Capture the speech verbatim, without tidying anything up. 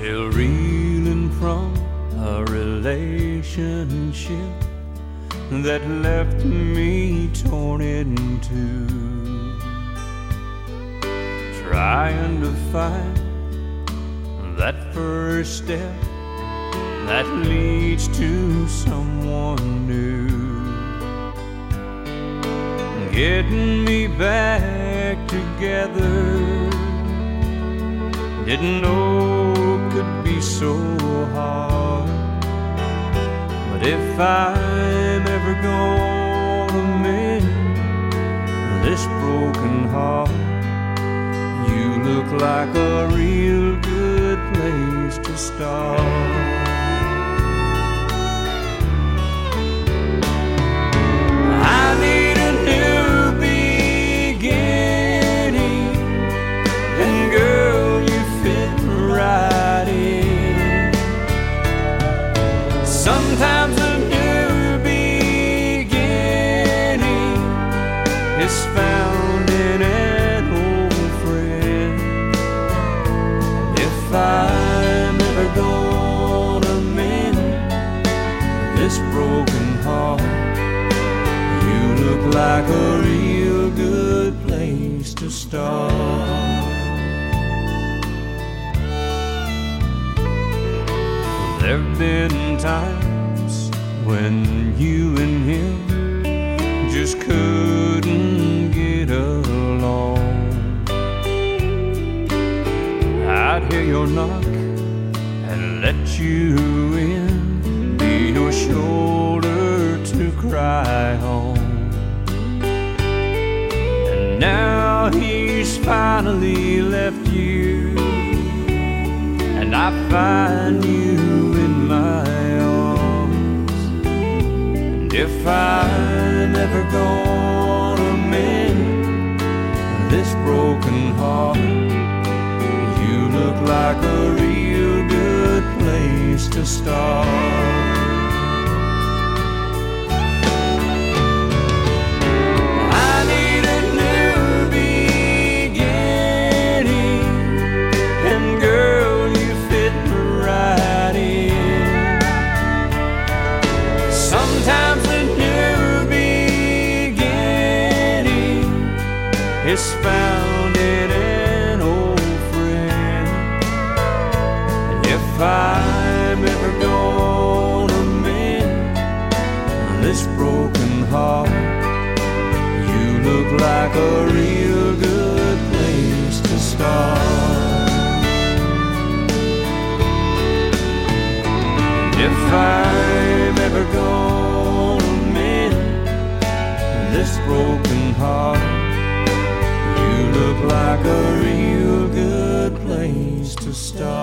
Still reeling from a relationship that left me torn in two, trying to find that first step that leads to someone new, getting me back together. Didn't know it could be so hard, but if I'm ever gonna mend this broken heart, you look like a real good place to start. I need a new beginning, and girl, you fit right in. Sometimes a new beginning is found in an old friend. And if I'm ever gonna mend this broken heart, look like a real good place to start. There've been times when you and him just couldn't get along. I'd hear your knock and let you in, be your shoulder to cry on. Now he's finally left you, and I find you in my arms. And if I'm ever gonna mend this broken heart, you look like a real good place to start. Sometimes a new beginning is found in an old friend. And if I'm ever gonna mend this broken heart, you look like a real good place to start. And if I'm ever gonna mend this broken heart, you look like a real good place to start.